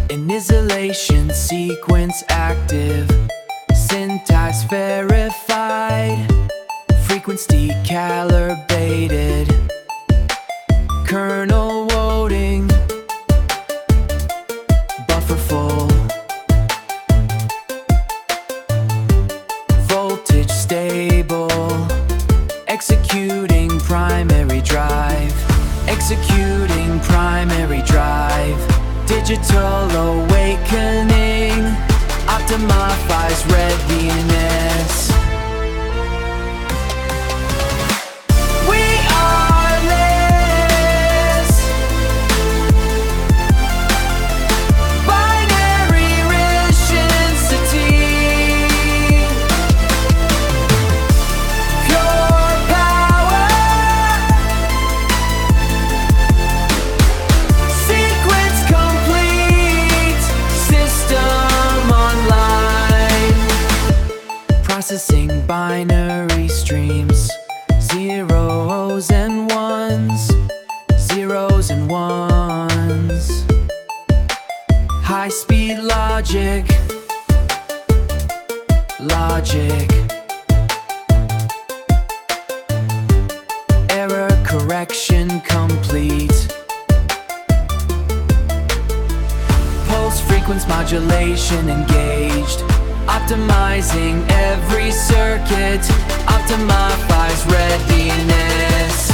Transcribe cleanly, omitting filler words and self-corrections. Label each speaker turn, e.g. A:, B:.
A: Initialization sequence active, syntax verified, frequency calibrated, kernel loading, buffer full, voltage stable, executing primary drive, executing primary drive, digital awakening, optimize readiness. Processing binary streams, zeros and ones, zeros and ones. High-speed logic, logic. Error correction complete. Pulse frequency modulation engaged, optimizing every circuit, optimize readiness.